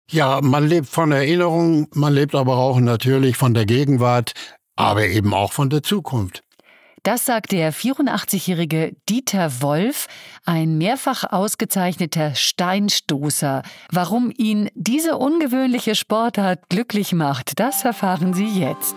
Ja, man lebt von Erinnerungen, man lebt aber auch natürlich von der Gegenwart, aber eben auch von der Zukunft. Das sagt der 84-jährige Dieter Wolf, ein mehrfach ausgezeichneter Steinstoßer. Warum ihn diese ungewöhnliche Sportart glücklich macht, das erfahren Sie jetzt.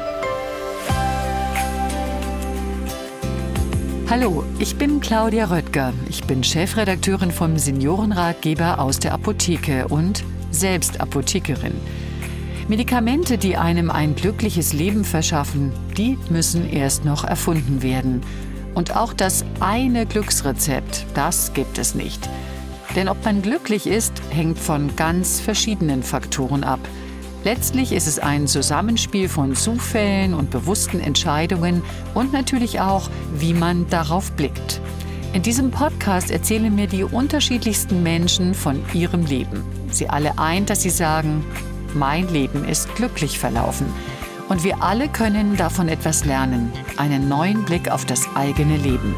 Hallo, ich bin Claudia Röttger. Ich bin Chefredakteurin vom Seniorenratgeber aus der Apotheke und selbst Apothekerin. Medikamente, die einem ein glückliches Leben verschaffen, die müssen erst noch erfunden werden. Und auch das eine Glücksrezept, das gibt es nicht. Denn ob man glücklich ist, hängt von ganz verschiedenen Faktoren ab. Letztlich ist es ein Zusammenspiel von Zufällen und bewussten Entscheidungen und natürlich auch, wie man darauf blickt. In diesem Podcast erzählen mir die unterschiedlichsten Menschen von ihrem Leben. Sie alle eint, dass sie sagen: Mein Leben ist glücklich verlaufen. Und wir alle können davon etwas lernen. Einen neuen Blick auf das eigene Leben.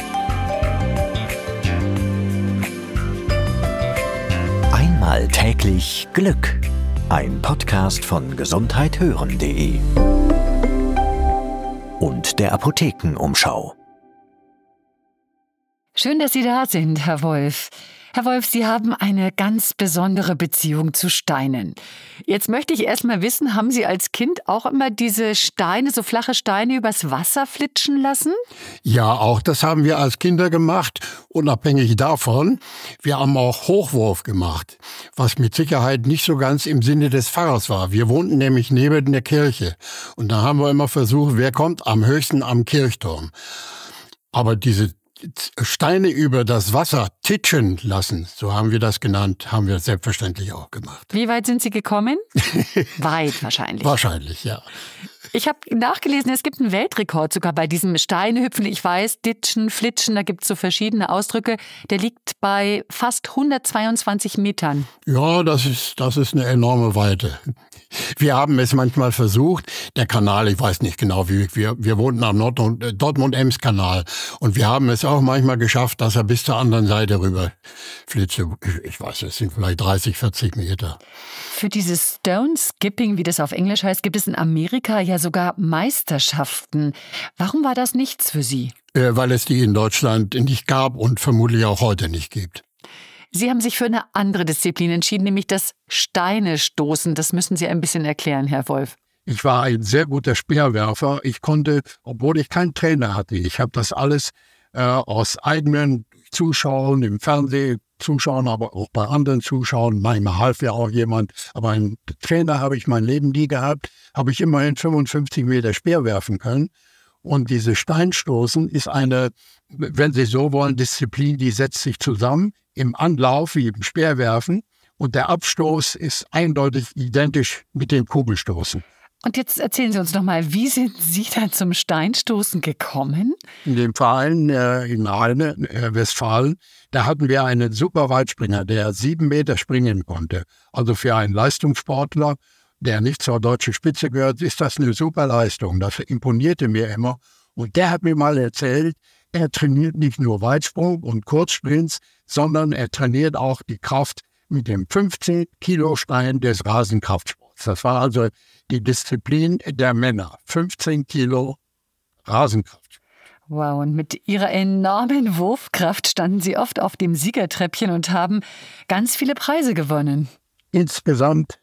Einmal täglich Glück. Ein Podcast von gesundheithören.de und der Apothekenumschau. Schön, dass Sie da sind, Herr Wolf. Herr Wolf, Sie haben eine ganz besondere Beziehung zu Steinen. Jetzt möchte ich erst mal wissen, haben Sie als Kind auch immer diese Steine, so flache Steine, übers Wasser flitschen lassen? Ja, auch das haben wir als Kinder gemacht, unabhängig davon. Wir haben auch Hochwurf gemacht, was mit Sicherheit nicht so ganz im Sinne des Pfarrers war. Wir wohnten nämlich neben der Kirche und da haben wir immer versucht, wer kommt am höchsten am Kirchturm. Aber diese Steine über das Wasser titschen lassen, so haben wir das genannt, haben wir selbstverständlich auch gemacht. Wie weit sind Sie gekommen? Weit wahrscheinlich. Wahrscheinlich, ja. Ich habe nachgelesen, es gibt einen Weltrekord sogar bei diesem Steinehüpfen. Ich weiß, ditschen, flitschen, da gibt es so verschiedene Ausdrücke. Der liegt bei fast 122 Metern. Ja, das ist eine enorme Weite. Wir haben es manchmal versucht, der Kanal, ich weiß nicht genau, wir wohnten am Dortmund-Ems-Kanal und wir haben es auch manchmal geschafft, dass er bis zur anderen Seite rüber flitze. Ich weiß, es sind vielleicht 30, 40 Meter. Für dieses Stone Skipping, wie das auf Englisch heißt, gibt es in Amerika ja sogar Meisterschaften. Warum war das nichts für Sie? Weil es die in Deutschland nicht gab und vermutlich auch heute nicht gibt. Sie haben sich für eine andere Disziplin entschieden, nämlich das Steinestoßen. Das müssen Sie ein bisschen erklären, Herr Wolf. Ich war ein sehr guter Speerwerfer. Ich konnte, obwohl ich keinen Trainer hatte, ich habe das alles aus eigenen Zuschauen im Fernsehen, Zuschauen, aber auch bei anderen Zuschauen. Manchmal half ja auch jemand. Aber einen Trainer habe ich mein Leben nie gehabt. Habe ich immerhin 55 Meter Speer werfen können. Und diese Steinstoßen ist eine, wenn Sie so wollen, Disziplin, die setzt sich zusammen im Anlauf wie im Speerwerfen. Und der Abstoß ist eindeutig identisch mit dem Kugelstoßen. Und jetzt erzählen Sie uns noch mal, wie sind Sie dann zum Steinstoßen gekommen? In dem Verein in Rheine, Westfalen, da hatten wir einen super Weitspringer, der 7 Meter springen konnte. Also für einen Leistungssportler, der nicht zur deutschen Spitze gehört, ist das eine super Leistung. Das imponierte mir immer. Und der hat mir mal erzählt, er trainiert nicht nur Weitsprung und Kurzsprints, sondern er trainiert auch die Kraft mit dem 15-Kilo-Stein des Rasenkraftsports. Das war also die Disziplin der Männer. 15 Kilo Rasenkraft. Wow, und mit Ihrer enormen Wurfkraft standen Sie oft auf dem Siegertreppchen und haben ganz viele Preise gewonnen. Insgesamt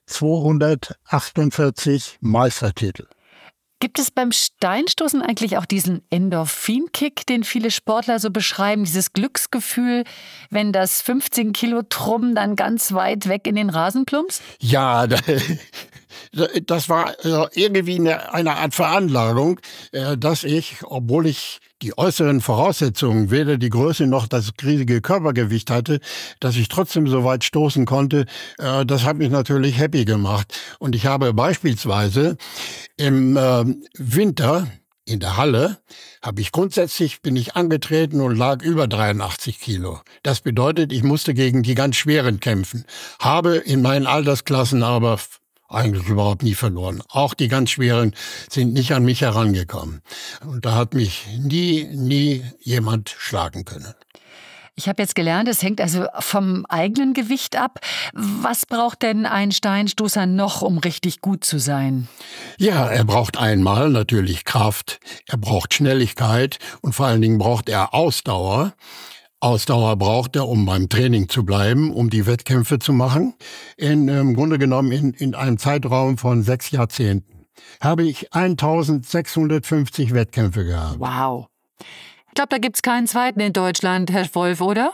248 Meistertitel. Gibt es beim Steinstoßen eigentlich auch diesen Endorphinkick, den viele Sportler so beschreiben, dieses Glücksgefühl, wenn das 15 Kilo Trumm dann ganz weit weg in den Rasen plumpst? Ja, das war irgendwie eine Art Veranlagung, dass ich, obwohl ich die äußeren Voraussetzungen, weder die Größe noch das riesige Körpergewicht hatte, dass ich trotzdem so weit stoßen konnte, das hat mich natürlich happy gemacht. Und ich habe beispielsweise im Winter in der Halle, bin ich angetreten und lag über 83 Kilo. Das bedeutet, ich musste gegen die ganz Schweren kämpfen. Habe in meinen Altersklassen aber eigentlich überhaupt nie verloren. Auch die ganz Schweren sind nicht an mich herangekommen. Und da hat mich nie jemand schlagen können. Ich habe jetzt gelernt, es hängt also vom eigenen Gewicht ab. Was braucht denn ein Steinstoßer noch, um richtig gut zu sein? Ja, er braucht einmal natürlich Kraft, er braucht Schnelligkeit und vor allen Dingen braucht er Ausdauer. Ausdauer braucht er, um beim Training zu bleiben, um die Wettkämpfe zu machen. Im Grunde genommen in einem Zeitraum von 6 Jahrzehnten habe ich 1650 Wettkämpfe gehabt. Wow. Ich glaube, da gibt's keinen zweiten in Deutschland, Herr Wolf, oder?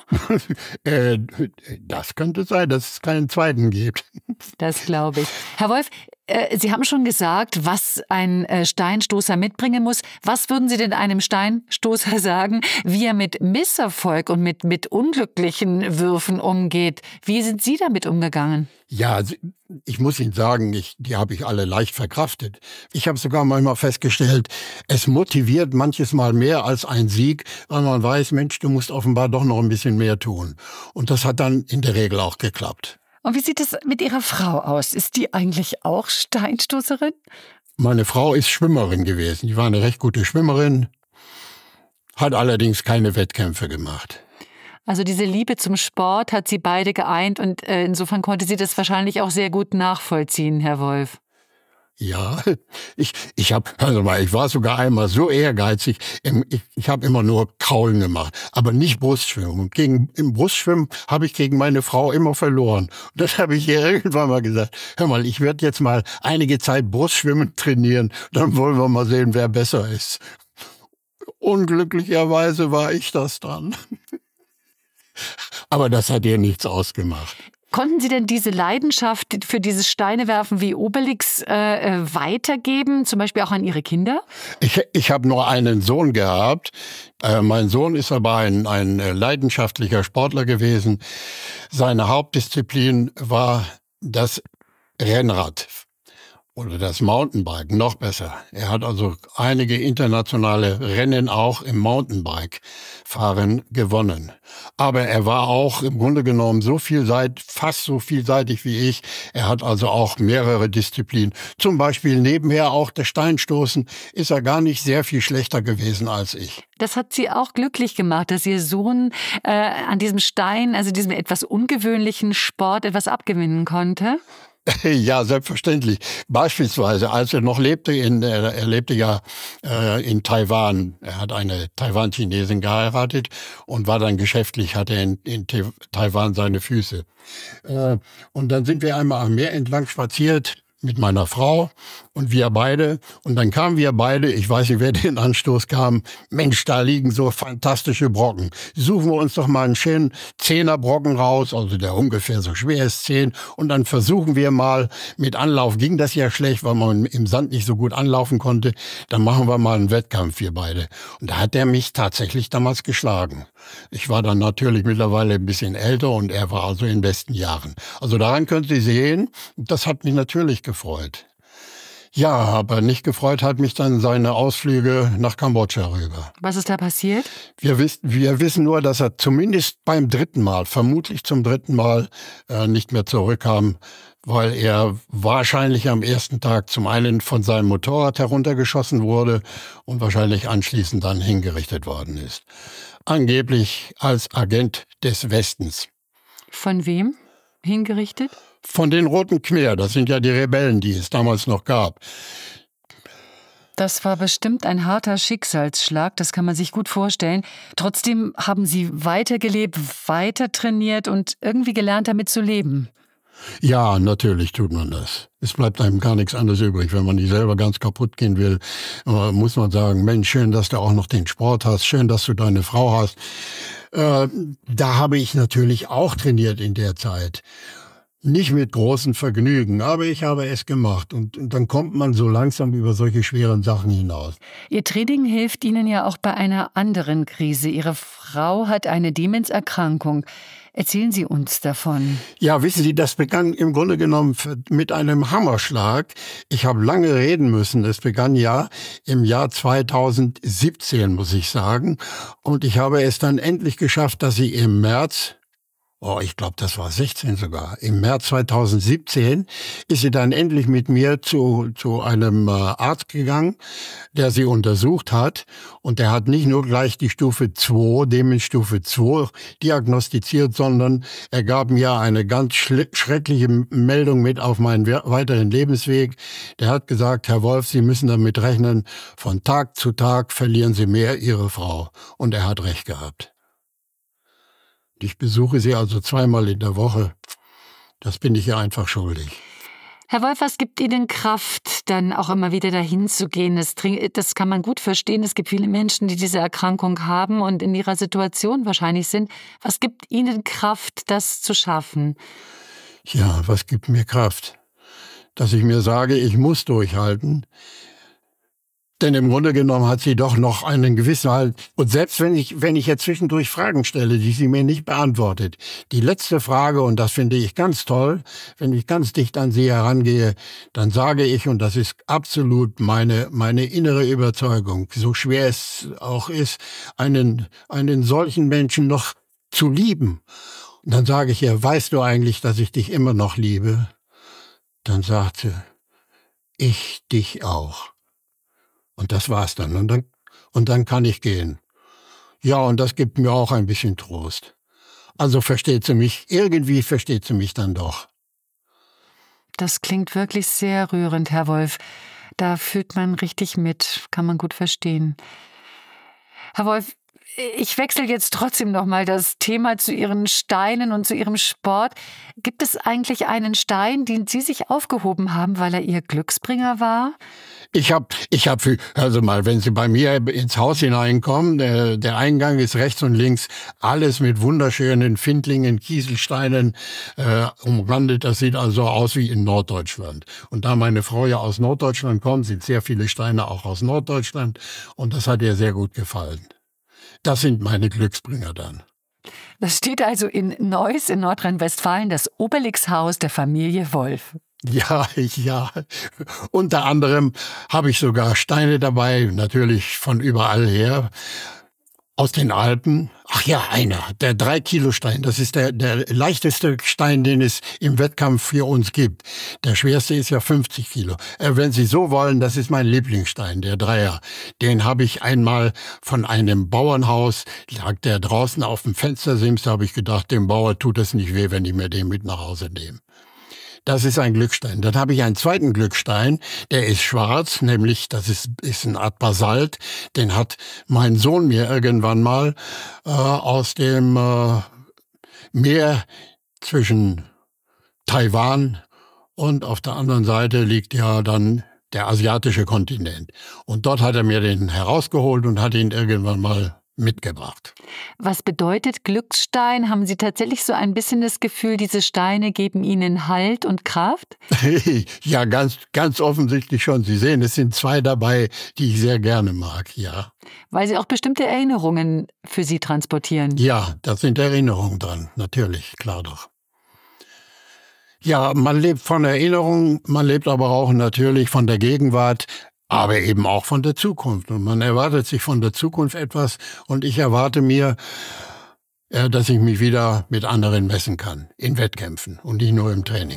Das könnte sein, dass es keinen zweiten gibt. Das glaube ich. Herr Wolf, Sie haben schon gesagt, was ein Steinstoßer mitbringen muss. Was würden Sie denn einem Steinstoßer sagen, wie er mit Misserfolg und mit unglücklichen Würfen umgeht? Wie sind Sie damit umgegangen? Ja, ich muss Ihnen sagen, die habe ich alle leicht verkraftet. Ich habe sogar manchmal festgestellt, es motiviert manches Mal mehr als ein Sieg, weil man weiß, Mensch, du musst offenbar doch noch ein bisschen mehr tun. Und das hat dann in der Regel auch geklappt. Und wie sieht es mit Ihrer Frau aus? Ist die eigentlich auch Steinstoßerin? Meine Frau ist Schwimmerin gewesen. Die war eine recht gute Schwimmerin, hat allerdings keine Wettkämpfe gemacht. Also diese Liebe zum Sport hat sie beide geeint und insofern konnte sie das wahrscheinlich auch sehr gut nachvollziehen, Herr Wolf. Ja, ich war sogar einmal so ehrgeizig, ich habe immer nur Kraulen gemacht, aber nicht Brustschwimmen. Und im Brustschwimmen habe ich gegen meine Frau immer verloren. Und das habe ich ihr irgendwann mal gesagt, hör mal, ich werde jetzt mal einige Zeit Brustschwimmen trainieren, dann wollen wir mal sehen, wer besser ist. Unglücklicherweise war ich das dann. Aber das hat ihr nichts ausgemacht. Konnten Sie denn diese Leidenschaft für dieses Steinewerfen wie Obelix weitergeben, zum Beispiel auch an Ihre Kinder? Ich habe nur einen Sohn gehabt. Mein Sohn ist aber ein leidenschaftlicher Sportler gewesen. Seine Hauptdisziplin war das Rennrad oder das Mountainbike, noch besser. Er hat also einige internationale Rennen auch im Mountainbike-Fahren gewonnen. Aber er war auch im Grunde genommen fast so vielseitig wie ich. Er hat also auch mehrere Disziplinen. Zum Beispiel nebenher auch das Steinstoßen ist er gar nicht sehr viel schlechter gewesen als ich. Das hat Sie auch glücklich gemacht, dass Ihr Sohn an diesem Stein, also diesem etwas ungewöhnlichen Sport, etwas abgewinnen konnte? Ja, selbstverständlich. Beispielsweise, als er noch lebte, er lebte ja in Taiwan. Er hat eine Taiwan-Chinesin geheiratet und war dann geschäftlich, hatte in Taiwan seine Füße. Und dann sind wir einmal am Meer entlang spaziert mit meiner Frau und wir beide. Und dann kamen wir beide, ich weiß nicht, wer den Anstoß kam, Mensch, da liegen so fantastische Brocken. Suchen wir uns doch mal einen schönen 10er-Brocken raus, also der ungefähr so schwer ist, 10. Und dann versuchen wir mal mit Anlauf. Ging das ja schlecht, weil man im Sand nicht so gut anlaufen konnte. Dann machen wir mal einen Wettkampf, wir beide. Und da hat er mich tatsächlich damals geschlagen. Ich war dann natürlich mittlerweile ein bisschen älter und er war also in besten Jahren. Also daran können Sie sehen, das hat mich natürlich gefreut. Ja, aber nicht gefreut hat mich dann seine Ausflüge nach Kambodscha rüber. Was ist da passiert? Wir wissen nur, dass er zumindest vermutlich zum dritten Mal nicht mehr zurückkam, weil er wahrscheinlich am ersten Tag zum einen von seinem Motorrad heruntergeschossen wurde und wahrscheinlich anschließend dann hingerichtet worden ist. Angeblich als Agent des Westens. Von wem hingerichtet? Von den Roten Khmer, das sind ja die Rebellen, die es damals noch gab. Das war bestimmt ein harter Schicksalsschlag, das kann man sich gut vorstellen. Trotzdem haben Sie weitergelebt, weiter trainiert und irgendwie gelernt, damit zu leben. Ja, natürlich tut man das. Es bleibt einem gar nichts anderes übrig. Wenn man nicht selber ganz kaputt gehen will, muss man sagen, Mensch, schön, dass du auch noch den Sport hast, schön, dass du deine Frau hast. Da habe ich natürlich auch trainiert in der Zeit. Nicht mit großem Vergnügen, aber ich habe es gemacht. Und dann kommt man so langsam über solche schweren Sachen hinaus. Ihr Training hilft Ihnen ja auch bei einer anderen Krise. Ihre Frau hat eine Demenzerkrankung. Erzählen Sie uns davon. Ja, wissen Sie, das begann im Grunde genommen mit einem Hammerschlag. Ich habe lange reden müssen. Es begann ja im Jahr 2017, muss ich sagen. Und ich habe es dann endlich geschafft, dass sie im März Ich glaube, das war 16 sogar. Im März 2017 ist sie dann endlich mit mir zu einem Arzt gegangen, der sie untersucht hat. Und der hat nicht nur gleich die Stufe 2, Demenz-Stufe 2 diagnostiziert, sondern er gab mir eine ganz schreckliche Meldung mit auf meinen weiteren Lebensweg. Der hat gesagt, Herr Wolf, Sie müssen damit rechnen, von Tag zu Tag verlieren Sie mehr Ihre Frau. Und er hat recht gehabt. Ich besuche sie also 2-mal in der Woche. Das bin ich ihr einfach schuldig. Herr Wolf, was gibt Ihnen Kraft, dann auch immer wieder dahin zu gehen? Das kann man gut verstehen. Es gibt viele Menschen, die diese Erkrankung haben und in ihrer Situation wahrscheinlich sind. Was gibt Ihnen Kraft, das zu schaffen? Ja, was gibt mir Kraft? Dass ich mir sage, ich muss durchhalten. Denn im Grunde genommen hat sie doch noch einen gewissen Halt. Und selbst wenn ich jetzt zwischendurch Fragen stelle, die sie mir nicht beantwortet, die letzte Frage, und das finde ich ganz toll, wenn ich ganz dicht an sie herangehe, dann sage ich, und das ist absolut meine innere Überzeugung, so schwer es auch ist, einen solchen Menschen noch zu lieben. Und dann sage ich ihr, weißt du eigentlich, dass ich dich immer noch liebe? Dann sagt sie, ich dich auch. Und das war's dann. Und dann kann ich gehen. Ja, und das gibt mir auch ein bisschen Trost. Also irgendwie versteht sie mich dann doch. Das klingt wirklich sehr rührend, Herr Wolf. Da fühlt man richtig mit, kann man gut verstehen. Herr Wolf, ich wechsle jetzt trotzdem nochmal das Thema zu Ihren Steinen und zu Ihrem Sport. Gibt es eigentlich einen Stein, den Sie sich aufgehoben haben, weil er Ihr Glücksbringer war? Also mal, wenn Sie bei mir ins Haus hineinkommen, der Eingang ist rechts und links alles mit wunderschönen Findlingen, Kieselsteinen umrandet. Das sieht also aus wie in Norddeutschland. Und da meine Frau ja aus Norddeutschland kommt, sind sehr viele Steine auch aus Norddeutschland. Und das hat ihr sehr gut gefallen. Das sind meine Glücksbringer dann. Das steht also in Neuss in Nordrhein-Westfalen, das Obelix-Haus der Familie Wolf. Ja. Unter anderem habe ich sogar Steine dabei, natürlich von überall her. Aus den Alpen. Ach ja, der 3-Kilo-Stein. Das ist der leichteste Stein, den es im Wettkampf für uns gibt. Der schwerste ist ja 50 Kilo. Wenn Sie so wollen, das ist mein Lieblingsstein, der 3er. Den habe ich einmal von einem Bauernhaus, lag der draußen auf dem Fenstersims, da habe ich gedacht, dem Bauer tut es nicht weh, wenn ich mir den mit nach Hause nehme. Das ist ein Glücksstein. Dann habe ich einen zweiten Glücksstein, der ist schwarz, nämlich das ist eine Art Basalt. Den hat mein Sohn mir irgendwann mal aus dem Meer zwischen Taiwan und auf der anderen Seite liegt ja dann der asiatische Kontinent. Und dort hat er mir den herausgeholt und hat ihn irgendwann mal mitgebracht. Was bedeutet Glücksstein? Haben Sie tatsächlich so ein bisschen das Gefühl, diese Steine geben Ihnen Halt und Kraft? Ja, ganz offensichtlich schon. Sie sehen, es sind 2 dabei, die ich sehr gerne mag, ja. Weil sie auch bestimmte Erinnerungen für Sie transportieren. Ja, da sind Erinnerungen dran, natürlich, klar doch. Ja, man lebt von Erinnerungen, man lebt aber auch natürlich von der Gegenwart, aber eben auch von der Zukunft. Und man erwartet sich von der Zukunft etwas und ich erwarte mir, dass ich mich wieder mit anderen messen kann, in Wettkämpfen und nicht nur im Training.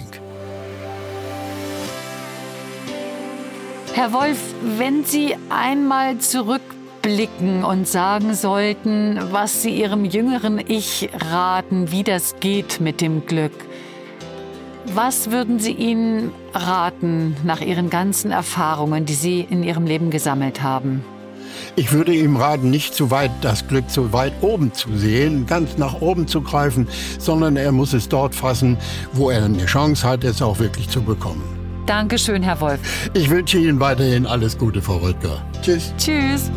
Herr Wolf, wenn Sie einmal zurückblicken und sagen sollten, was Sie Ihrem jüngeren Ich raten, wie das geht mit dem Glück, was würden Sie ihnen raten nach Ihren ganzen Erfahrungen, die Sie in Ihrem Leben gesammelt haben? Ich würde ihm raten, nicht zu weit das Glück zu weit oben zu sehen, ganz nach oben zu greifen, sondern er muss es dort fassen, wo er eine Chance hat, es auch wirklich zu bekommen. Dankeschön, Herr Wolf. Ich wünsche Ihnen weiterhin alles Gute, Frau Röttger. Tschüss. Tschüss.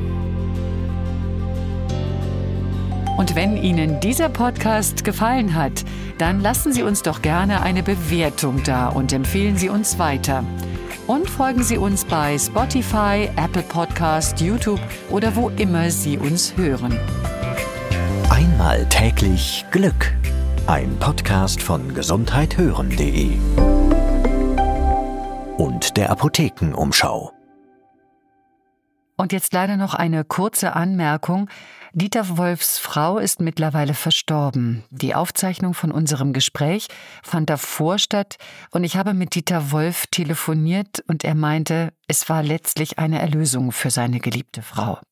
Und wenn Ihnen dieser Podcast gefallen hat, dann lassen Sie uns doch gerne eine Bewertung da und empfehlen Sie uns weiter. Und folgen Sie uns bei Spotify, Apple Podcast, YouTube oder wo immer Sie uns hören. Einmal täglich Glück. Ein Podcast von gesundheithören.de und der Apothekenumschau. Und jetzt leider noch eine kurze Anmerkung. Dieter Wolfs Frau ist mittlerweile verstorben. Die Aufzeichnung von unserem Gespräch fand davor statt und ich habe mit Dieter Wolf telefoniert und er meinte, es war letztlich eine Erlösung für seine geliebte Frau.